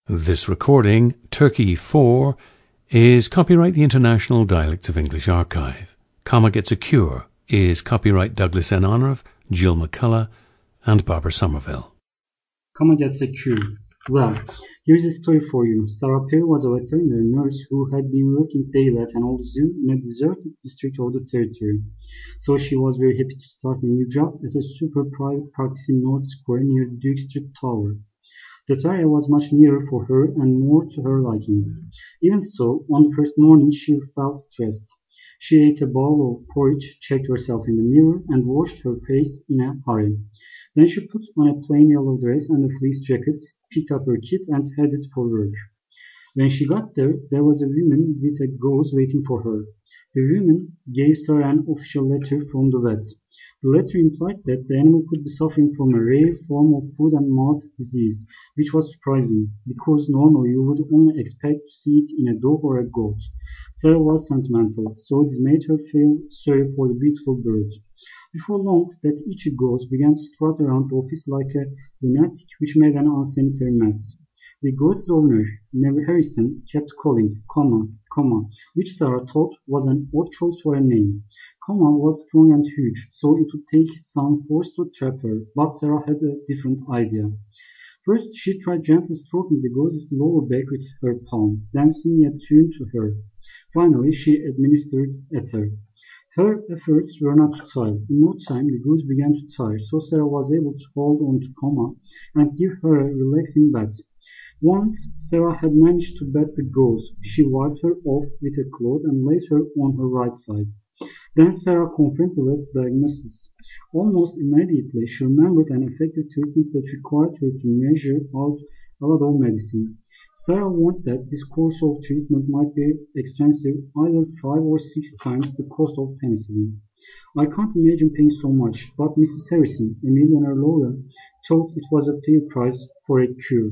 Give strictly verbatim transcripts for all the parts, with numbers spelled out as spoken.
This recording, Turkey four, is copyright the International Dialects of English Archive. Comma Gets a Cure is copyright Douglas N. Honorath, Jill McCullough, and Barbara Somerville. Comma Gets a Cure. Well, here's a story for you. Sarah Perry was a veterinary nurse who had been working daily at an old zoo in a deserted district of the territory. So she was very happy to start a new job at a super private practice in North Square near the Duke Street Tower. That area was much nearer for her and more to her liking. Even so, on the first morning she felt stressed. She ate a bowl of porridge, checked herself in the mirror, and washed her face in a hurry. Then she put on a plain yellow dress and a fleece jacket, picked up her kit, and headed for work. When she got there, there was a woman with a gauze waiting for her. The woman gave her an official letter from the vet. The letter implied that the animal could be suffering from a rare form of foot and mouth disease, which was surprising, because normally you would only expect to see it in a dog or a goat. Sarah was sentimental, so this made her feel sorry for the beautiful bird. Before long, that itchy ghost began to strut around the office like a lunatic, which made an unsanitary mess. The ghost's owner, Neville Harrison, kept calling, comma, comma, which Sarah thought was an odd choice for a name. Comma was strong and huge, so it would take some force to trap her, but Sarah had a different idea. First, she tried gently stroking the ghost's lower back with her palm, then singing a tune to her. Finally, she administered ether. Her efforts were not futile. In no time, the goose began to tire, so Sarah was able to hold on to Comma and give her a relaxing bath. Once Sarah had managed to bat the goose, she wiped her off with a cloth and laid her on her right side. Then Sarah confirmed the vet's diagnosis. Almost immediately, she remembered an effective treatment that required her to measure out a lot of medicine. Sarah warned that this course of treatment might be expensive, either five or six times the cost of penicillin. I can't imagine paying so much, but Missus Harrison, a millionaire lawyer, thought it was a fair price for a cure.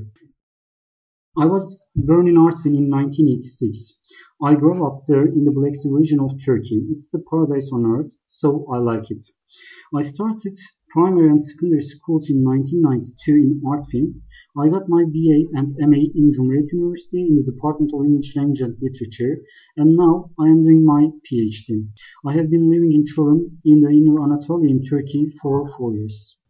I was born in Artvin in nineteen eighty-six. I grew up there in the Black Sea region of Turkey. It's the paradise on earth, so I like it. I started primary and secondary schools in nineteen ninety-two in Artvin. I got my B A and M A in Cumhuriyet University in the Department of English Language and Literature, and now I am doing my PhD. I have been living in Çorum in the Inner Anatolia in Turkey for four years.